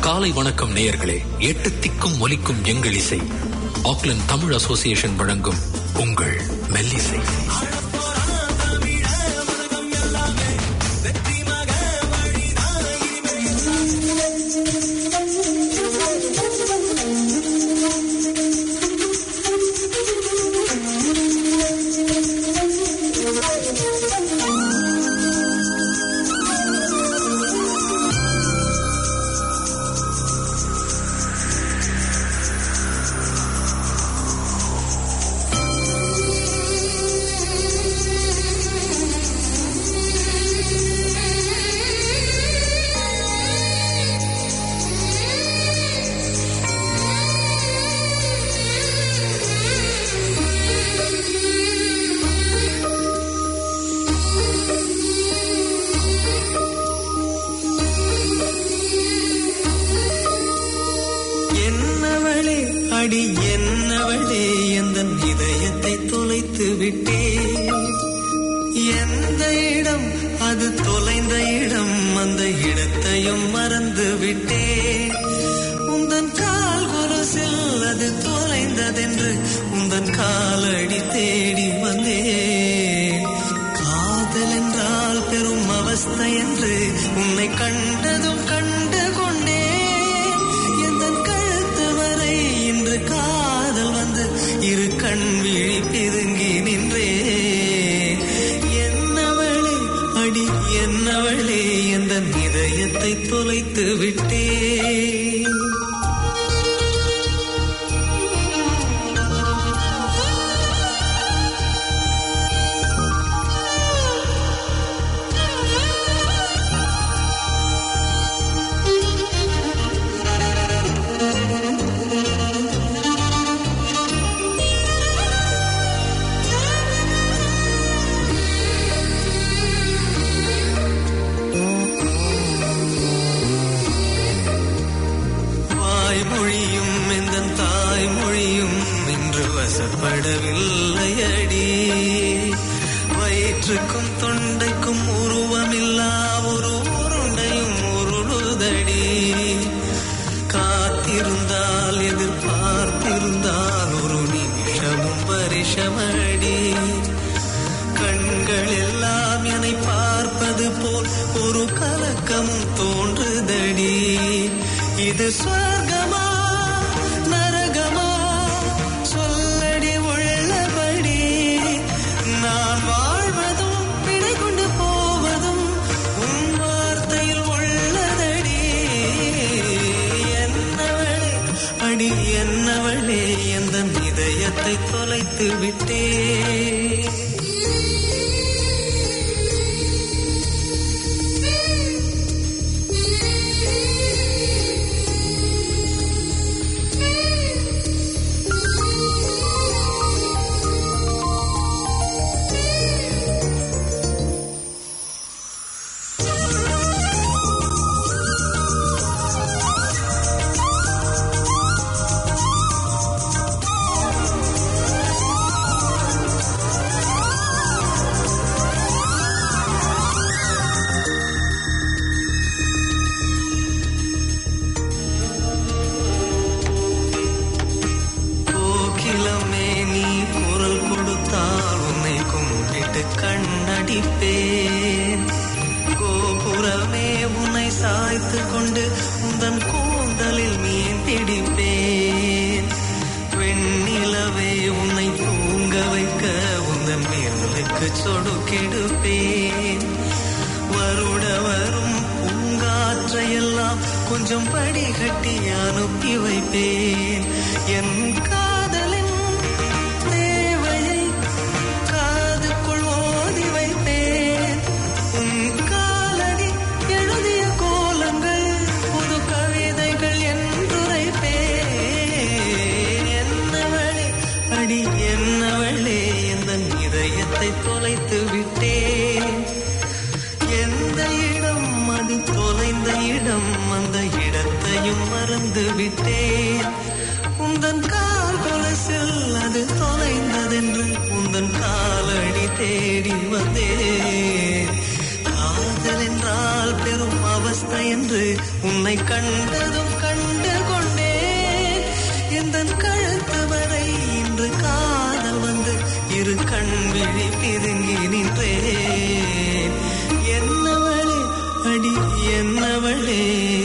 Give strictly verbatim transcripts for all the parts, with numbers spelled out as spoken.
காலை வணக்கம் நேயர்களே. எட்டு திக்கும் ஒலிக்கும் எங்கள் இசை ஆக்லண்ட் தமிழ் அசோசியேஷன் வழங்கும் உங்கள் மெல்லிசை. தேடி வந்தேன். காதல் என்றால் பெரும் அவ அவஸ்தை என்று உன்னை கண்டதும் கண்டு கொண்டேன். எந்தன் கழுத்து வரை இன்று காதல் வந்து இரு கண் விழி பிதுங்கி நின்றேன். என்னவளே அடி என்னவளே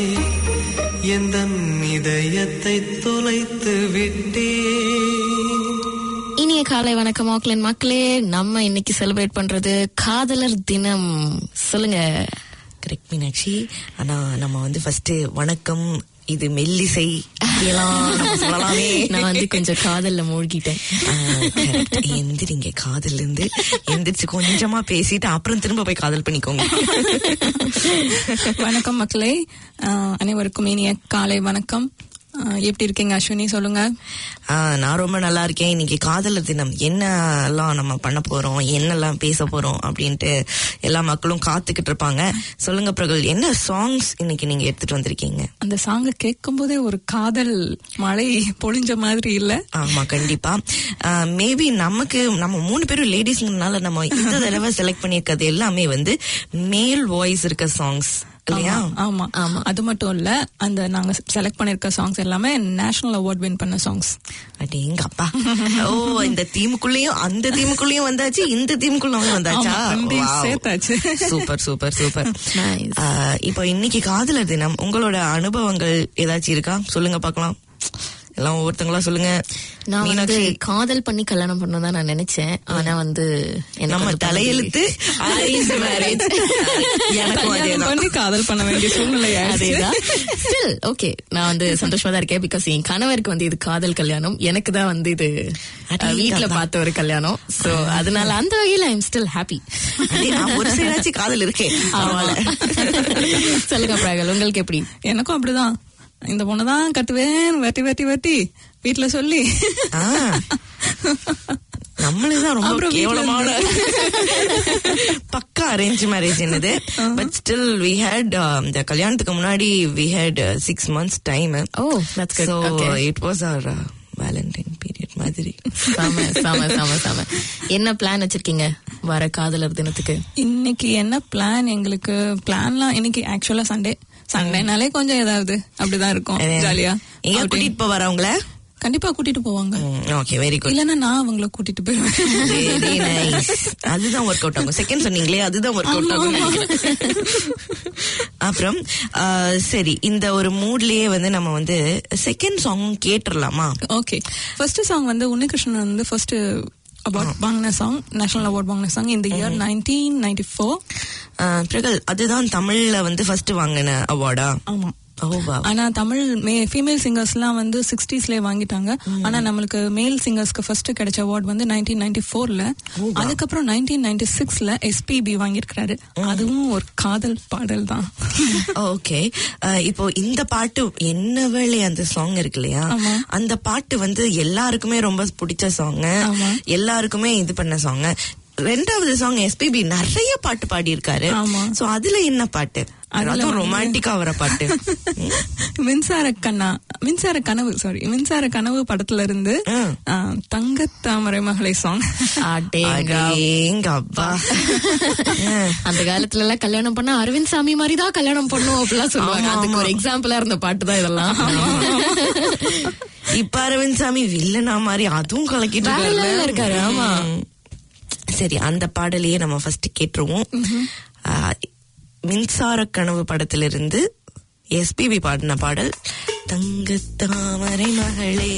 எந்தன் இதயத்தை தொலைத்து விட்டேன். இனிய காலை வணக்கம் ஆக்லண்ட் மக்களே. நம்ம இன்னைக்கு செலிப்ரேட் பண்றது காதலர் தினம். சொல்லுங்க. கரெக்ட் மீனாட்சி. ஆனா நம்ம வந்து ஃபர்ஸ்ட் வணக்கம், இது மெல்லிசை சொல்லலாமே. நான் வந்து கொஞ்சம் காதல்ல மூழ்கிட்டேன். எந்திரிங்க, காதல்ல இருந்து எந்திரிச்சு கொஞ்சமா பேசிட்டு அப்புறம் திரும்ப போய் காதல் பண்ணிக்கோங்க. வணக்கம் மக்களே, அனைவருக்கும் இனிய காலை வணக்கம். எப்படி இருக்கீங்க அஸ்வினி? சொல்லுங்க. நான் ரொம்ப நல்லா இருக்கேன். இன்னைக்கு காதலர் தினம், என்னெல்லாம் நம்ம பண்ண போறோம், என்னெல்லாம் பேச போறோம் அப்படின்ட்டு எல்லா மக்களும் காத்துக்கிட்டு இருப்பாங்க. சொல்லுங்க பிரகல், என்ன சாங்ஸ் இன்னைக்கு நீங்க எடுத்துட்டு வந்திருக்கீங்க? அந்த சாங்க கேட்கும் போதே ஒரு காதல் மழை பொழிஞ்ச மாதிரி இல்ல? ஆமா, கண்டிப்பா. மேபி நமக்கு நம்ம மூணு பேரும் லேடிஸ்னால நம்ம இந்த தடவை செலக்ட் பண்ணிருக்கிறது எல்லாமே வந்து மேல் வாய்ஸ் இருக்க சாங்ஸ். ஆமா ஆமா, அது மட்டும் இல்ல, அந்த நாங்க செலக்ட் பண்ணிருக்க சாங்ஸ் எல்லாமே நேஷனல் அவார்ட் வின் பண்ண சாங்ஸ். அடேங்கப்பா. ஓ, இந்த தீமுக்குள்ளேயும் அந்த தீமுக்குள்ளேயும் வந்தாச்சு, இந்த தீமுக்குள்ளயும் வந்தாச்சா? சேர்த்தாச்சு. Super super super. இப்போ இன்னைக்கு காதலர் தினம், உங்களோட அனுபவங்கள் ஏதாச்சும் இருக்கா? சொல்லுங்க பாக்கலாம். எல்லாம் ஒவ்வொருத்தங்களா சொல்லுங்க. நான் வந்து காதல் பண்ணி கல்யாணம் பண்ணதான் நான் நினைச்சேன். ஆனா வந்து நம்ம தலையெழுத்து அரேஞ்ச் மேரேஜ். கல்யாணம் பண்ணி காதல் பண்ண வேண்டிய சூழ்நிலை. அதேதான். ஸ்டில் ஓகே, நான் வந்து சந்தோஷமா தான் இருக்கேன். பிகாஸ் என் கணவருக்கு வந்து இது காதல் கல்யாணம், எனக்கு தான் வந்து இது வீட்டுல பார்த்த ஒரு கல்யாணம். சோ அதனால அந்த வகையில ஐ எம் ஸ்டில் ஹாப்பி. ஒரு சைடாச்சும் காதல் இருக்கேன். சொல்லுங்க பிராகல், உங்களுக்கு எப்படி? எனக்கும் அப்படிதான். இந்த பொண்ணுதான் கட்டுவேன் வெட்டி வெட்டி வெட்டி வீட்டுல சொல்லி நம்மளேதான் ரொம்ப கேவலமான பக்கா அரேஞ்ச் மேரேஜ் என்னது. பட் ஸ்டில் வி ஹேட் இந்த கல்யாணத்துக்கு முன்னாடி we had six months time. Oh, that's good. Okay, it was our valentine period மாதிரி. சாம சாம சாம சாம. என்ன பிளான் வச்சிருக்கீங்க வர காதலர் தினத்துக்கு? இன்னைக்கு என்ன பிளான்? எங்களுக்கு பிளான்லாம் இன்னைக்கு ஆக்சுவலா சண்டே. சண்டேனாலே கொஞ்சம் ஏதாவது அப்படிதான் இருக்கும், ஜாலியா. எங்க கூட்டிட்டு போ வரவங்கள கண்டிப்பா கூட்டிட்டு போவாங்க. Okay, very good. இல்லன்னா நான் அவங்கள கூட்டிட்டு போயிடுவேன். Very nice. அதுதான் ஒர்க் அவுட் ஆகும். செகண்ட் சொன்னீங்களே, அதுதான் ஒர்க் அவுட் ஆகும். அப்புறம் சரி, இந்த ஒரு மூட்லயே வந்து நம்ம வந்து செகண்ட் சாங் கேட்டுடலாமா? ஓகே. ஃபர்ஸ்ட் சாங் வந்து உன்னிகிருஷ்ணன் வந்து ஃபர்ஸ்ட் அவார்ட் வாங்கின சாங், நேஷனல் அவார்ட் வாங்கின சாங் இந்த இயர் நைன்டீன் நைன்டி ஃபோர். பிரகல், அதுதான் தமிழ்ல வந்து ஃபர்ஸ்ட் வாங்கின அவார்டா? ஆமா. ஆனா தமிழ் ஃபீமேல் சிங்கர்ஸ் எல்லாம் வந்து சிக்ஸ்டீஸ்லயே வாங்கிட்டாங்க. ஆனா நம்மளுக்கு மேல் சிங்கர்ஸ்க்கு ஃபர்ஸ்ட் கிடைச்ச அவார்ட் வந்து நைன்டீன் நைன்டி ஃபோர்ல. அதுக்கப்புறம் நைன்டீன் நைன்டி சிக்ஸ்ல எஸ்பிபி வாங்கியிருக்காரு. அதுவும் ஒரு காதல் பாடல் தான். ஓகே, இப்போ இந்த பாட்டு என்னவளே அந்த சாங் இருக்கு இல்லையா, அந்த பாட்டு வந்து எல்லாருக்குமே ரொம்ப பிடிச்ச சாங், எல்லாருக்குமே இது பண்ண சாங். ரெண்டாவது சாங் எஸ்பிபி நிறைய பாட்டு பாடி இருக்காரு. சோ அதுல என்ன பாட்டு? அதுவும் ரொமான்டிக்கா வர பாட்டு. மின்சார கண்ணா மின்சார கனவு சாரி மின்சார கனவு படத்துல இருந்து தங்க தாமரை மகளை சாங். அந்த காலத்துல எல்லாம் கல்யாணம் பண்ணா அரவிந்த் சாமி மாதிரி தான் கல்யாணம் பண்ணும் அப்படிலாம் சொல்லுவாங்க. அதுக்கு ஒரு எக்ஸாம்பிளா இருந்த பாட்டு தான் இதெல்லாம். இப்ப அரவிந்த் சாமி வில்லனா மாதிரி அதுவும் கலக்கிட்டு இருக்காரு. ஆமா, சரி, அந்த பாடலையே நம்ம ஃபர்ஸ்ட் கேட்டுருவோம். மின்சார கனவு படத்திலிருந்து எஸ்பிபி பாடின பாடல் தங்க தாமரை மகளே.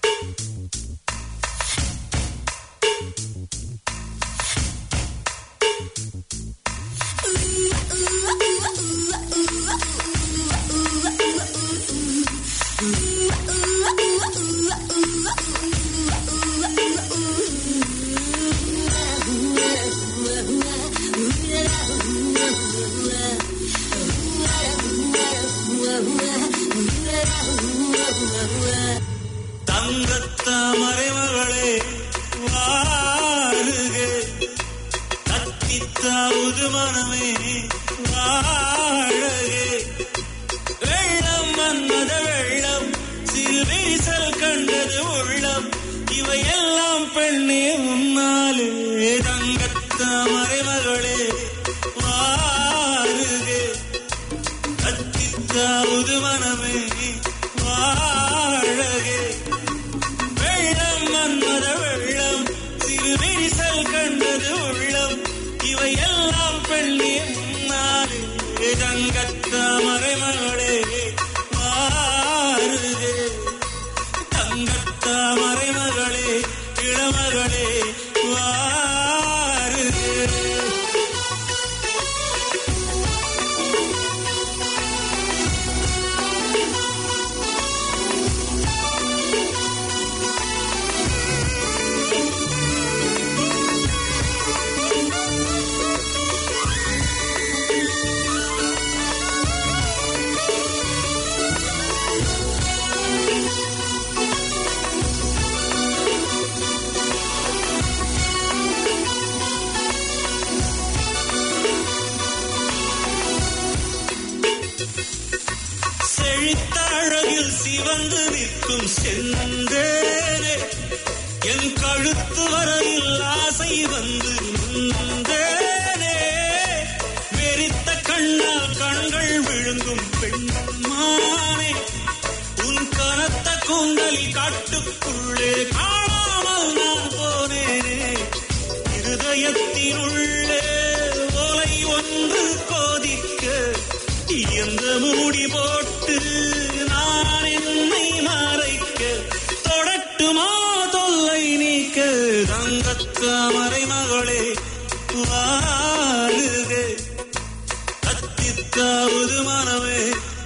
தங்கத்தாமரை மகளே வாருக, தத்தித்தாவது மனமே வாழகே. வெள்ளம் வந்தத வெள்ளம், சிறு வீசல் கண்டது உள்ளம், இவையெல்லாம் பெண்ணே உன்னாலே. தங்கத்தாமரை மகளே வாருக, தாவுது மனமே வாழகே வெள்ளம் மன்மத வெள்ளம் சிறு விரிசல் கண்டது உள்ளம் இவை எல்லாம் பெண்ணே முன்னாலே தங்கத்தாமரை மகளே வாருகே தங்கத்தாமரை மகளே இளமகளே வாருகே செழித்தழகில் சிவந்து நிற்கும் செந்தேனே என் கழுத்து வரையில் ஆசை வந்து நின்றேனே வெறித்த கண்ணால் கண்கள் விழுங்கும் பெண்மானே உன் கனத்த கூந்தலில் காட்டுக்குள்ளே காணாமல் நான் போனேனே இருதயத்தினுள்ளே ஓலை ஒன்று கோதிக்க எந்த மூடி போட்டு நான் என்னை மறைக்க தொடட்டுமா தொல்லை நீக்க தங்கத்தாமரை மகளே வாருக அத்தித்தாவது மனமே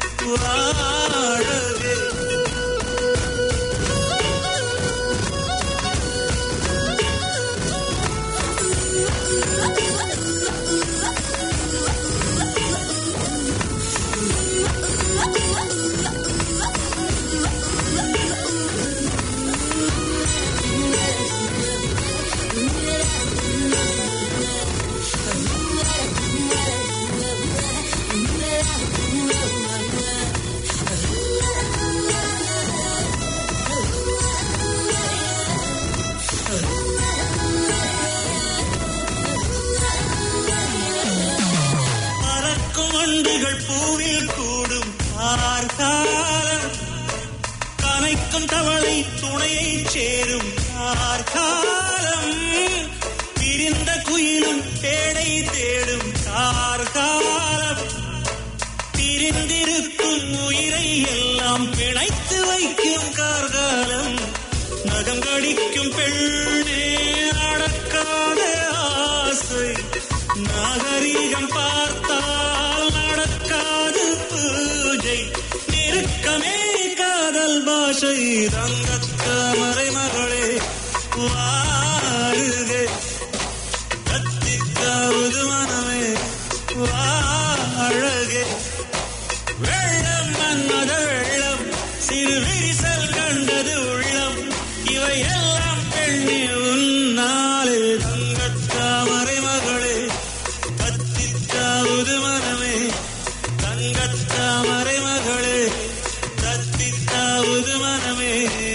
வாழகே பூவில் கூடும் ஆர்காலம் கனைக்கும் தவளை துணையை சேரும் ஆர்காலம் பிரிந்த குயிலும் தேடை தேடும் ஆர்காலம் பிரிந்திருக்கும் உயிரை எல்லாம் பிணைத்து வைக்கும் கார்காலம் நகம் கடிக்கும் பெண்ணே அடக்காத ஆசை நாகரீகம் பார்த்தால் நடக்காது பூஜை நெருக்கமே காதல் பாஷை தங்கத்தாமரை மகளே வாருகே கத்தித்தாவது மனமே வாழகே வெள்ளம் மன்மத வெள்ளம் சிறு விரிசல் கண்டது உள்ளம் இவை எல்லாம் பெண்ணே உன்னாலே தங்கத்தாமரை மகளே கத்தித்தாவது மனமே தங்கத்தாமரை மகளே கத்தித்தாவது மனமே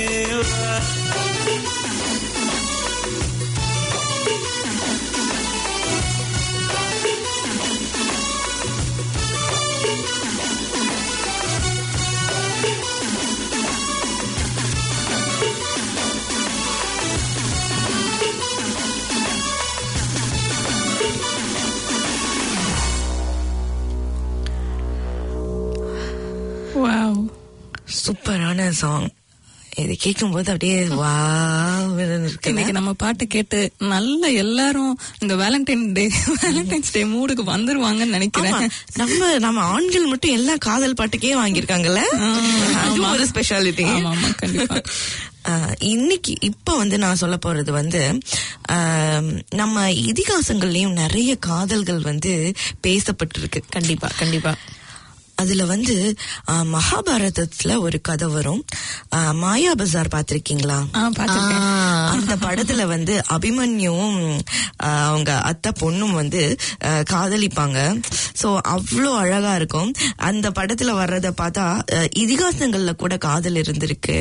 சூப்பரான சாங். இது கேட்கும் போது அப்படியே இன்னைக்கு நம்ம பாட்டு கேட்டு நல்ல எல்லாரும் இந்த வேலண்டைன் டே வேலண்டைன்ஸ் டே மூடுக்கு வந்துருவாங்கன்னு நினைக்கிறேன். நம்ம நம்ம ஆண்கள் மட்டும் எல்லா காதல் பாட்டுக்கே வாங்கியிருக்காங்கல்ல, அது ஒரு ஸ்பெஷாலிட்டி. கண்டிப்பா. இன்னைக்கு இப்ப வந்து நான் சொல்ல போறது வந்து நம்ம இதிகாசங்கள்லயும் நிறைய காதல்கள் வந்து பேசப்பட்டிருக்கு. கண்டிப்பா கண்டிப்பா. அதுல வந்து மகாபாரதத்துல ஒரு கதை வரும். மாயா பஜார் பாத்திருக்கீங்களா? அந்த படத்துல வந்து அபிமன்யுவும் அவங்க அத்தை பொண்ணும் வந்து காதலிப்பாங்க. சோ அவ்வளோ அழகா இருக்கும். அந்த படத்துல வர்றத பார்த்தா இதிகாசங்கள்ல கூட காதல் இருந்திருக்கு.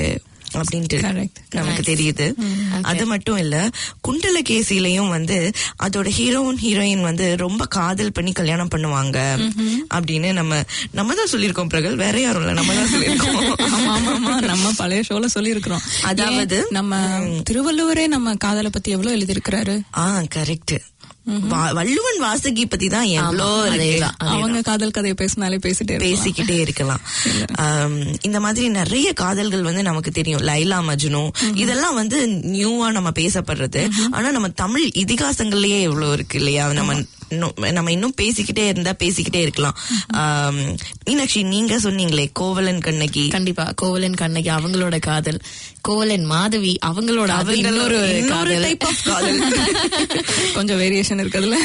அப்படின்ட்டு நமக்கு தெரியுது. அது மட்டும் இல்ல, குண்டலகேசிலையும் வந்து அதோட ஹீரோயின் ஹீரோயின் வந்து ரொம்ப காதல் பண்ணி கல்யாணம் பண்ணுவாங்க அப்படின்னு நம்ம நம்ம தான் சொல்லியிருக்கோம் பிரகல், வேற யாரும் இல்ல, நம்ம தான் சொல்லியிருக்கோம். நம்ம பழைய ஷோல சொல்லி இருக்கிறோம். அதாவது நம்ம திருவள்ளுவரே நம்ம காதலை பத்தி எவ்வளவு எழுதியிருக்கிறாரு. ஆ கரெக்ட். வள்ளுவன் வாசுகி பத்தி தான் எவ்வளோ அவங்க காதல் கதையை பேசினாலே பேசிட்டே பேசிக்கிட்டே இருக்கலாம். இந்த மாதிரி நிறைய காதல்கள் வந்து நமக்கு தெரியும். லைலா மஜ்னு இதெல்லாம் வந்து நியூவா நம்ம பேசப்படுறது. ஆனா நம்ம தமிழ் இதிகாசங்கள்லயே எவ்வளவு இருக்கு இல்லையா? நம்ம நம்ம இன்னும் பேசிக்கிட்டே இருந்தா பேசிக்கிட்டே இருக்கலாம். மீனாட்சி, நீங்க சொன்னீங்களே கோவலன் கண்ணகி. கண்டிப்பா கோவலன் கண்ணகி அவங்களோட காதல், கோவலன் மாதவி அவங்களோட இன்னொரு காதல், கொஞ்சம் வேரியேஷன் இருக்குதுல.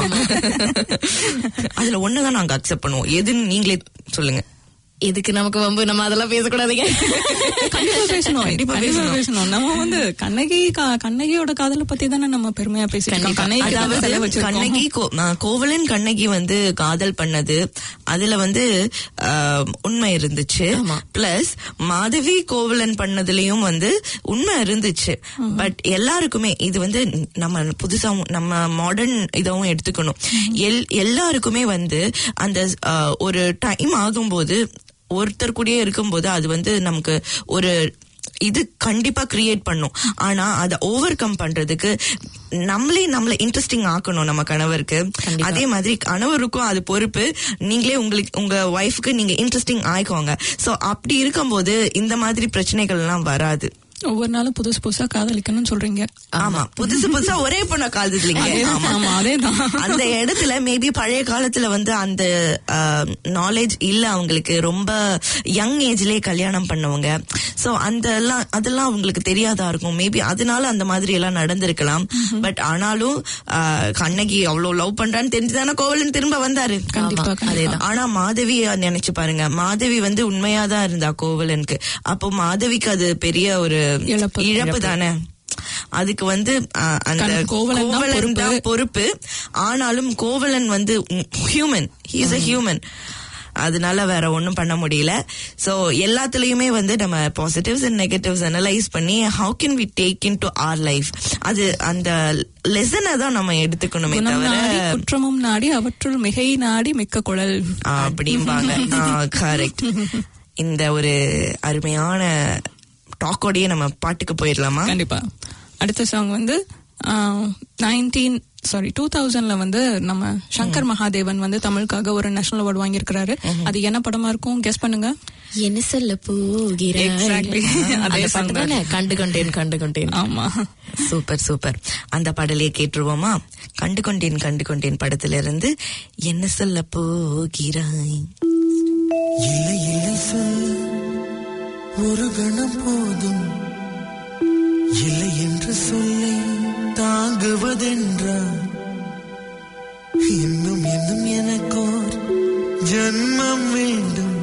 அதுல ஒண்ணுதான் நாங்க அக்செப்ட் பண்ணுவோம். எதுன்னு நீங்களே சொல்லுங்க. எதுக்கு நமக்கு வம்பு, நம்ம அதெல்லாம் பேசக்கூடாதுங்க. கண்டிப்பா பேசணும், கண்டிப்பா பேசணும். நம்ம வந்து கண்ணகி கண்ணகியோட காதலை பத்தி தானே நம்ம பெருமையா பேசிக்கலாம். கண்ணகி கோவலன் கண்ணகி வந்து காதல் பண்ணது அதுல வந்து உண்மை இருந்துச்சு. பிளஸ் மாதவி கோவலன் பண்ணதுலயும் வந்து உண்மை இருந்துச்சு. பட் எல்லாருக்குமே இது வந்து நம்ம புதுசா நம்ம மாடர்ன் இதாவும் எடுத்துக்கணும். எல் எல்லாருக்குமே வந்து அந்த ஒரு டைம் ஆகும்போது ஒருத்தர் கூடயே இருக்கும்போது அது வந்து நமக்கு ஒரு இது கண்டிப்பா கிரியேட் பண்ணும். ஆனா அதை ஓவர் கம் பண்றதுக்கு நம்மளே நம்மள இன்ட்ரெஸ்டிங் ஆக்கணும் நம்ம கணவருக்கு. அதே மாதிரி கணவருக்கும் அது பொறுப்பு. நீங்களே உங்களுக்கு உங்க ஒய்ஃப்க்கு நீங்க இன்ட்ரெஸ்டிங் ஆயிக்கோங்க. சோ அப்படி இருக்கும்போது இந்த மாதிரி பிரச்சனைகள் எல்லாம் வராது. ஒவ்வொரு நாளும் புதுசு புதுசா காதலிக்கணும்னு சொல்றீங்க. ஆமா, புதுசு புதுசா ஒரே பொண்ண காதலிங்க. அதேதான். அந்த இடத்துல மேபி பழைய காலத்துல வந்து அந்த நாலேஜ் இல்ல அவங்களுக்கு. ரொம்ப யங் ஏஜ்லயே கல்யாணம் பண்ணவங்க. சோ அந்த எல்லாம் அதெல்லாம் அவங்களுக்கு தெரியாதா இருக்கும். மேபி அதனால அந்த மாதிரி எல்லாம் நடந்திருக்கலாம். பட் ஆனாலும் கண்ணகி அவ்வளவு லவ் பண்றான்னு தெரிஞ்சுதானே கோவலன் திரும்ப வந்தாரு. அதேதான். ஆனா மாதவி நினைச்சு பாருங்க, மாதவி வந்து உண்மையாதான் இருந்தா கோவலனுக்கு. அப்போ மாதவிக்கு அது பெரிய ஒரு இழப்பு தானே. அதுக்கு வந்து அந்த கோவலன் தான் பொறுப்பு. ஆனாலும் கோவலன் வந்து human, he is a human. அதனால வேற ஒண்ணும் பண்ண முடியல. சோ எல்லாத்துலயுமே வந்து நம்ம பாசிட்டிவ்ஸ் அண்ட் நெகட்டிவ்ஸ் அனலைஸ் பண்ணி how can we take into our life, அது அந்த லெசனை தான் நம்ம எடுத்துக்கணுமே தவிர குற்றமும் நாடி அவற்றுள் மிகை நாடி மிக்க குழல் அப்படிம்பாங்க. கரெக்ட். இந்த ஒரு அருமையான டாக்கோடையே நம்ம பாட்டுக்கு போயிடலாமா? கண்டிப்பா. அடுத்த சாங் வந்து நைன்டீன் சாரி டூ தௌசண்ட்ல வந்து நம்ம சங்கர் மகாதேவன் வந்து தமிழுக்காக ஒரு நேஷனல் அவார்டு வாங்கியிருக்கிறாரு. அது என்ன படமா இருக்கும் கெஸ் பண்ணுங்க. என்ன சொல்ல போகிறேன். கண்டு கொண்டேன் கண்டு கொண்டேன். ஆமா, சூப்பர் சூப்பர். அந்த பாடலையே கேட்டுருவோமா? கண்டு கொண்டேன் கண்டு கொண்டேன் படத்துல இருந்து என்ன சொல்ல போகிறாய். இல்லை இல்லை சொல் ஒரு கணம் போதும், இல்லை என்று சொல்லை தாங்குவதென்றா, இன்னும் இன்னும் எனக்கோர் ஜன்மம் வேண்டும்.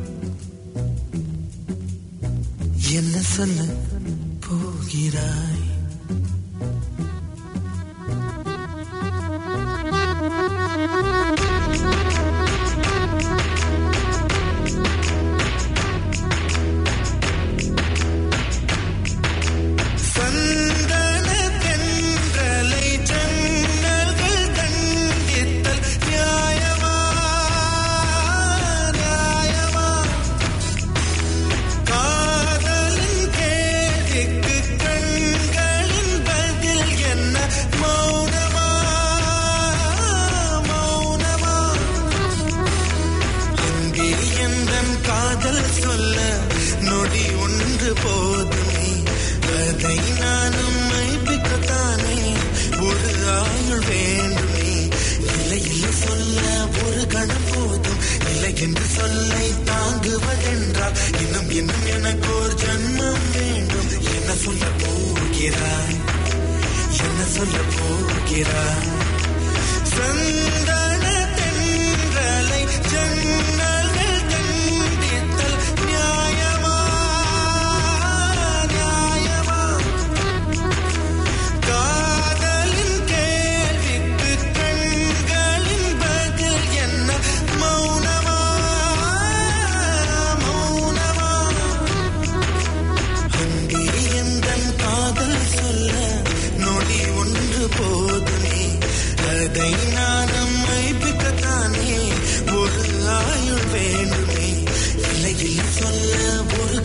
என்ன சொல்ல போகிறாய்.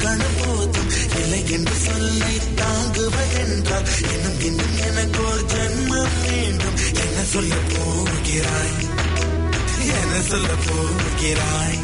கணம் போதும் இல்லை என்று சொல்லை தாங்குவதென்றால் இன்னும் இன்னும் எனக்கு ஒரு ஜென்மம் வேண்டும். என்ன சொல்ல போகிறாய், என்ன சொல்ல போகிறாய்?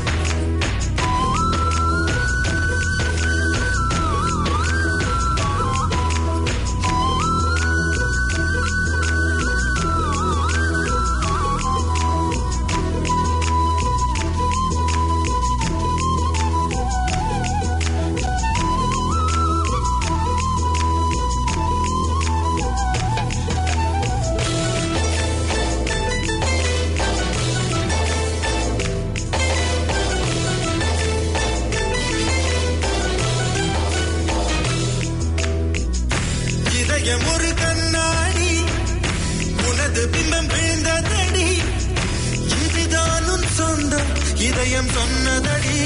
ஒரு கண்ணாடி உனது பிம்பம் விழுந்ததடி, இதுதான் உன் சொந்தம் இதயம் சொன்னதடி.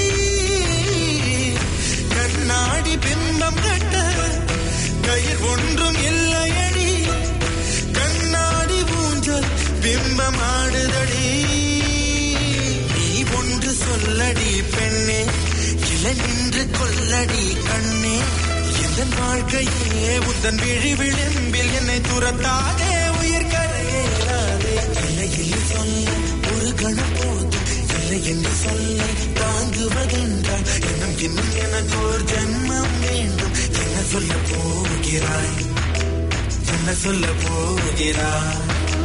கண்ணாடி பிம்பம் கட்ட கயிர் ஒன்றும் இல்லையடி, கண்ணாடி ஊஞ்சல் பிம்பம் ஆடுதடி. நீ ஒன்று சொல்லடி பெண்ணே, இலை நின்று கொல்லடி கண்ணே. என் வாழ்க்கையே உந்தன் விழி விளிம்பில் என்னை துரத்தாதே, உயிர் கரையேறாதே. இல்லை இல்லை சொல்ல ஒரு கணம் போதும் இல்லை என்று சொல்ல தாங்குவதென்றால் இன்னும் இன்னும் எனக்கு ஒரு ஜென்மம் வேண்டும். என்ன சொல்ல போகிறாய், என்ன சொல்ல போகிறாய்?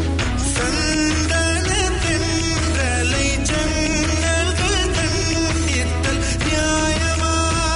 சந்தன தென்றலை ஜன்னல்கள் தண்டித்தல் நியாயமா,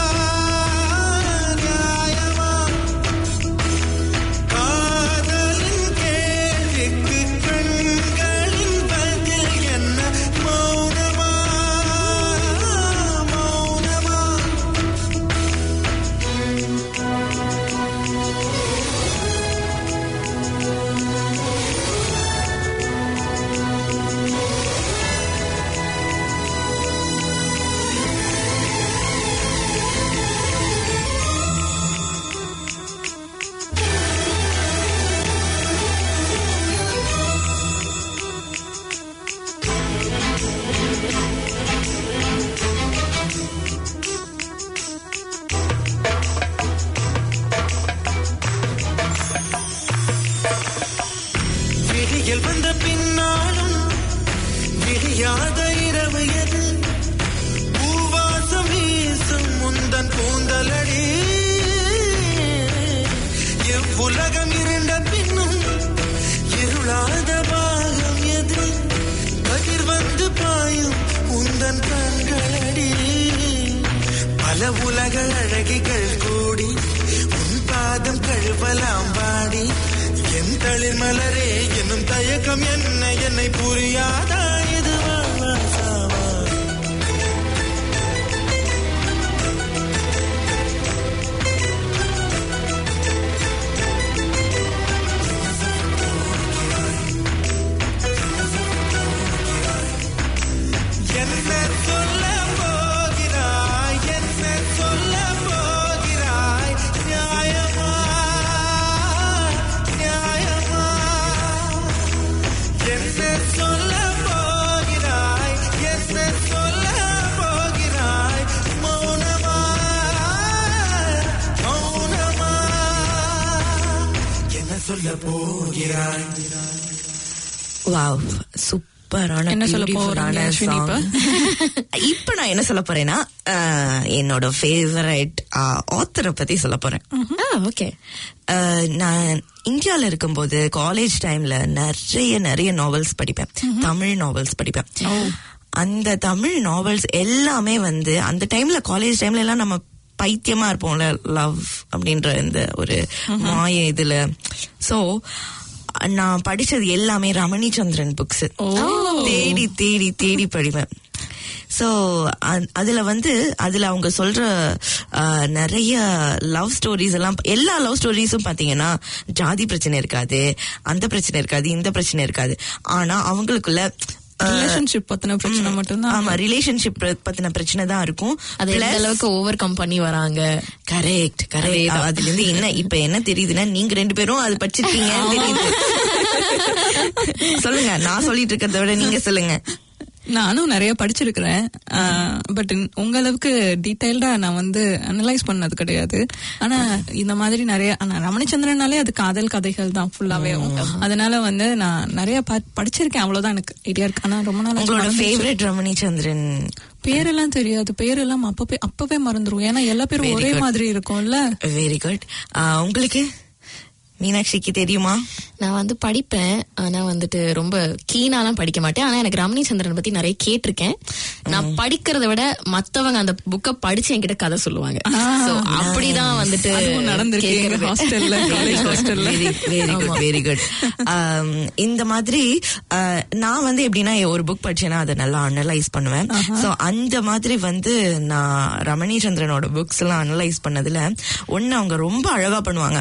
வந்த பின்னாலும் விடியாத இரவு எது, பூவாசம் வீசும் முந்தன் கூந்தலடி. இவ்வுலகம் இருண்ட பின்னும் இருளாத பாகம் எது, கதிர் வந்து பாயும் உந்தன் கண்களடி. பல உலக அழகிகள் கூடி உன் பாதம் கழுவலாம் பாடி. என் தளிர் மலரே என்னும் தயக்கம் என்ன, என்னை புரியாதா இது வாசாவா? என்ன சொல்ல போகிறாய், என்ன சொல்ல போகிறாய்? நியாயமா என்ன சொல்ல போகிறாய், என்ன சொல்ல போகிறாய்? மௌனமா மௌனமா என்ன சொல்ல போகிறாய்? வாவ், சூப்பரான என்ன சொல்ல பியூட்டிஃபுல்லான சாங். இப்ப நான் என்ன சொல்ல போறேன்னா என்னோட ஃபேவரைட் ஆத்தரை பத்தி சொல்ல போறேன். ஓகே. நான் இந்தியால இருக்கும்போது காலேஜ் டைம்ல நிறைய நிறைய நாவல்ஸ் படிப்பேன், தமிழ் நாவல்ஸ் படிப்பேன். அந்த தமிழ் நாவல்ஸ் எல்லாமே வந்து அந்த டைம்ல காலேஜ் டைம்ல எல்லாம் நம்ம பைத்தியமா இருப்போம்ல, லவ் அப்படின்ற இந்த ஒரு மாய இதுல. சோ நான் படிச்சது எல்லாமே ரமணி சந்திரன் புக்ஸ். தேடி தேடி தேடி படிப்பேன். சோ அதுல வந்து அதுல அவங்க சொல்ற நிறைய லவ் ஸ்டோரிஸ் எல்லாம், எல்லா லவ் ஸ்டோரிஸும் பாத்தீங்கன்னா ஜாதி பிரச்சனை இருக்காது, அந்த பிரச்சனை இருக்காது, இந்த பிரச்சனை இருக்காது. ஆனா அவங்களுக்குள்ள ரிலேஷன்ஷிப் பத்தின பிரச்சனை மட்டும்தான். ஆமா, ரிலேஷன்ஷிப் பத்தின பிரச்சனை தான் இருக்கும். அது எந்த அளவுக்கு ஓவர் கம் பண்ணி வராங்க. Correct correct. அதுல இருந்து என்ன இப்ப என்ன தெரியுதுன்னா, நீங்க ரெண்டு பேரும் அது படிச்சிருக்கீங்க தெரியுது. சொல்லுங்க, நான் சொல்லிட்டு இருக்கிறத விட நீங்க சொல்லுங்க. நானும் நிறைய படிச்சிருக்கிறேன். பட் உங்க அளவுக்கு டீடைல்டா நான் வந்து அனலைஸ் பண்ணது கிடையாது. ஆனா இந்த மாதிரி நிறைய ரமணிச்சந்திரனாலே அது காதல் கதைகள் தான் ஃபுல்லாவே. அதனால வந்து நான் நிறைய படிச்சிருக்கேன், அவ்வளவுதான் எனக்கு ஐடியா இருக்கு. ஆனா ரொம்ப நாள் உங்களோட ஃபேவரட் ரமணிச்சந்திரன் பேரெல்லாம் தெரியாது, பேரெல்லாம் அப்பவே அப்பவே மறந்துரும். ஏன்னா எல்லா பேரும் ஒரே மாதிரி இருக்கும்ல. Very good. உங்களுக்கு மீனாட்சிக்கு தெரியுமா? நான் வந்து படிப்பேன், ஆனா வந்துட்டு ரொம்ப கீனாலாம் படிக்க மாட்டேன். ஆனா எனக்கு ரமணிச்சந்திரன் பத்தி நிறைய கேட்டிருக்கேன். நான் படிக்கிறத விட மத்தவங்க அந்த புக்க படிச்சு என்கிட்ட கதை சொல்லுவாங்க. அப்படிதான் வந்துட்டு நடந்திருக்கு ஹாஸ்டல்ல, காலேஜ் ஹாஸ்டல்ல. Very good, very good. இந்த மாதிரி நான் வந்து எப்படின்னா ஒரு புக் படிச்சேன்னா அதை நல்லா அனலைஸ் பண்ணுவேன். சோ அந்த மாதிரி வந்து நான் ரமணிச்சந்திரனோட புக்ஸ் எல்லாம் அனலைஸ் பண்ணதுல ஒன்னு அவங்க ரொம்ப அழகா பண்ணுவாங்க.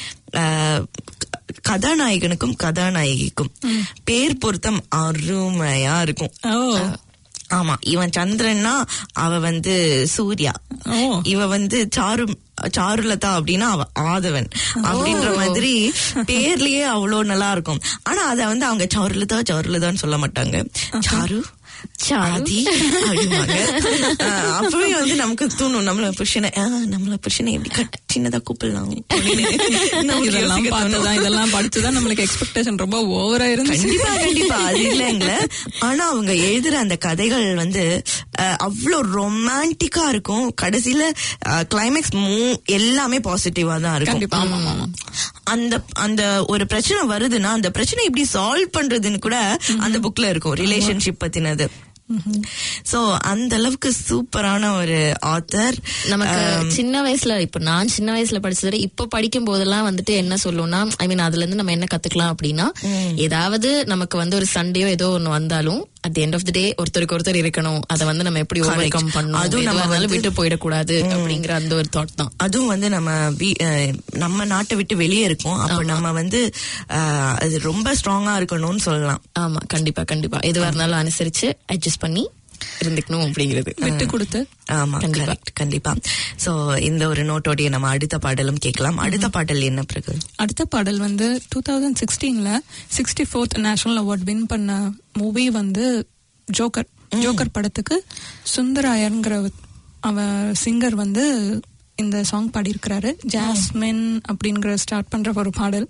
கதாநாயகனுக்கும் கதாநாயகிக்கும் பேர் பொருத்தம் அருமையா இருக்கும். ஆமா, இவன் சந்திரன்னா அவ வந்து சூர்யா, இவ வந்து சாரு சாருலதா அப்படின்னா அவ ஆதவன் அப்படின்ற மாதிரி பேர்லயே அவ்வளவு நல்லா இருக்கும். ஆனா அத வந்து அவங்க சாருலதா சாருலதான்னு சொல்ல மாட்டாங்க, சாரு சாதி அப்படிம்பாங்க. அப்பவே வந்து நமக்கு தோணும் நம்மள புருஷனை நம்மள புருஷனை எப்படி கட் சின்னதா கூப்பிடலாம். இதெல்லாம் பார்த்துதான் இதெல்லாம் படிச்சுதான் நம்மளுக்கு எக்ஸ்பெக்டேஷன் ரொம்ப ஓவரா இருந்து. கண்டிப்பா கண்டிப்பா அது இல்லைங்கள. ஆனா அவங்க எழுதுற அந்த கதைகள் வந்து அவ்வளவு ரொமான்டிக்கா இருக்கும். கடைசியில கிளைமேக்ஸ் எல்லாமே பாசிட்டிவா தான் இருக்கும். அந்த அந்த ஒரு பிரச்சனை வருதுன்னா அந்த பிரச்சனை எப்படி சால்வ் பண்றதுன்னு கூட அந்த புக்ல இருக்கும், ரிலேஷன்ஷிப் பத்தினது. சோ அந்த அளவுக்கு சூப்பரான ஒரு ஆத்தர். நமக்கு சின்ன வயசுல, இப்ப நான் சின்ன வயசுல படிச்சது இப்ப படிக்கும் போதெல்லாம் வந்துட்டு என்ன சொல்லும்னா, ஐ மீன் அதுல இருந்து நம்ம என்ன கத்துக்கலாம் அப்படின்னா, ஏதாவது நமக்கு வந்து ஒரு சண்டையோ ஏதோ ஒண்ணு வந்தாலும் at the end of the day ஒருத்தருக்கு ஒருத்தர் இருக்கணும். அதை வந்து நம்ம எப்படி ஓவர் கம் பண்ணணும், அதுவும் நம்ம விட்டு போயிடக்கூடாது அப்படிங்கிற அந்த ஒரு தாட் தான். அதுவும் வந்து நம்ம நம்ம நாட்டை விட்டு வெளியே இருக்கோம், அப்ப நம்ம வந்து அது ரொம்ப ஸ்ட்ராங்கா இருக்கணும்னு சொல்லலாம். ஆமா, கண்டிப்பா கண்டிப்பா எதுவா இருந்தாலும் அனுசரிச்சு அட்ஜஸ்ட் பண்ணி இருந்துக்கணும் அப்படிங்கிறது, விட்டு கொடுத்து. ஆமா, கரெக்ட், கண்டிப்பா. சோ இந்த ஒரு நோட்டோடைய நம்ம அடுத்த பாடலும் கேட்கலாம். அடுத்த பாடல் என்ன பிறகு? அடுத்த பாடல் வந்து டூ தௌசண்ட் சிக்ஸ்டீன்ல sixty fourth national award win பண்ண மூவி வந்து ஜோக்கர். ஜோக்கர் படத்துக்கு சுந்தராயர்ங்கிற அவ சிங்கர் வந்து இந்த சாங் பாடி இருக்கிறாரு. ஜாஸ்மின் அப்படிங்கிற ஸ்டார்ட் பண்ற ஒரு பாடல்.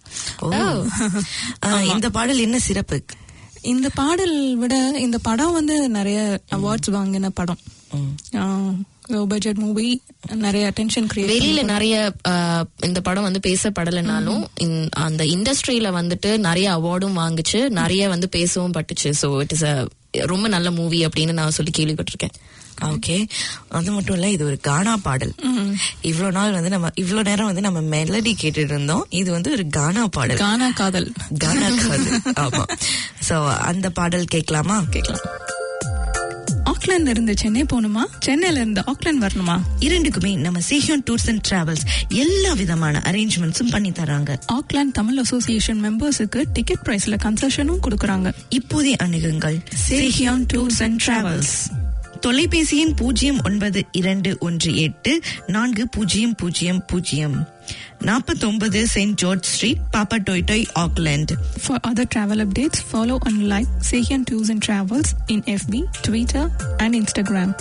இந்த பாடல் என்ன சிறப்பு? இந்த பாடல் விட இந்த படம் வந்து நிறைய அவார்ட்ஸ் வாங்கின படம். லோ பட்ஜெட் மூவி, நிறைய அட்டென்ஷன் கிரியேட். வெளியில நிறைய இந்த படம் வந்து பேசப்படலைனாலும் அந்த இண்டஸ்ட்ரியில வந்துட்டு நிறைய அவார்டும் வாங்குச்சு, நிறைய வந்து பேசவும் பட்டுச்சு. சோ இட் இஸ் a ரொம்ப நல்ல மூவி அப்படின்னு நான் சொல்லி கேள்விப்பட்டிருக்கேன். ஓகே, அது மட்டும் இல்ல, இது ஒரு கானா பாடல். இவ்வளவு நாள் வந்து நம்ம இவ்வளவு நேரம் வந்து நம்ம மெலடி கேட்டுட்டு இருந்தோம், இது வந்து ஒரு கானா பாடல். கானா காதல், கானா காதல். ஆமா. சோ அந்த பாடல் கேட்கலாமா? கேட்கலாம். ஆக்லாண்ட்ல இருந்து சென்னை போகணுமா, சென்னையில இருந்து ஆக்லாண்ட் வரணுமா, இரண்டுக்குமே நம்ம சேஹியோன் டூர்ஸ் அண்ட் டிராவல்ஸ் எல்லா விதமான அரேஞ்ச்மெண்ட்ஸும் பண்ணி தராங்க. ஆக்லாண்ட் தமிழ் அசோசியேஷன் மெம்பர்ஸுக்கு டிக்கெட் பிரைஸ்ல கன்செஷனும் கொடுக்கறாங்க. இப்போதே அணுகுங்கள் சேஹியோன் டூர்ஸ் அண்ட் டிராவல்ஸ். தொலைபேசியின் பூஜ்ஜியம் ஒன்பது இரண்டு ஒன்று எட்டு நான்கு பூஜ்ஜியம் பூஜ்ஜியம் பூஜ்ஜியம் நாற்பத்தி ஒன்பது Saint George Street, Papatoetoe, Auckland. For other travel updates, follow and like Sehian Tours and Travels in F B, Twitter and Instagram.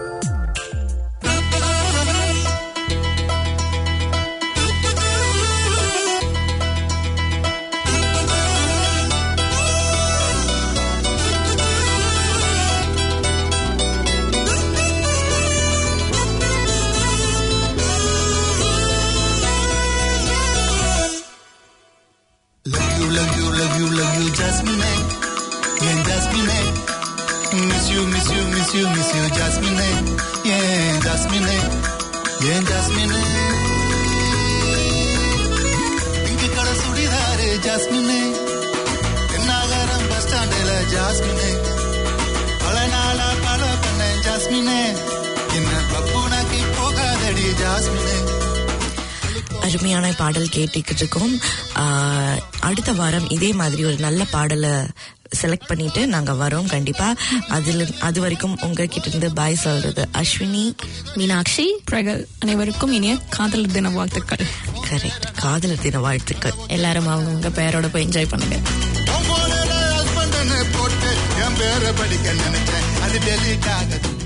Love you, love you, love you, Jasmine. Yeah, Jasmine. Miss you, miss you, miss you, miss you, Jasmine. Yeah, Jasmine. Yeah, Jasmine. Pink color sudidare, Jasmine. Nagaram bus stand la Jasmine. Pala nala pala panne Jasmine. Inna bappuna ki pogadadi Jasmine. அருமையான பாடல் கேட்டுக்கிட்டு இருக்கோம். அடுத்த வாரம் இதே மாதிரி ஒரு நல்ல பாடலை செலக்ட் பண்ணிட்டு நாங்க வரோம் கண்டிப்பா. அதுல அது வரைக்கும் உங்ககிட்ட இருந்து பாய் சொல்றது அஸ்வினி, மீனாட்சி, பிரகல். அனைவருக்கும் இனிய காதலர் தின வாழ்த்துக்கள். கரெக்ட், காதலர் தின வாழ்த்துக்கள். எல்லாரும் அவங்க உங்க பேரோட போய் என்ஜாய் பண்ணுங்க. என் பேரை படிக்க நினைச்சேன் அது டெலிட் ஆகுது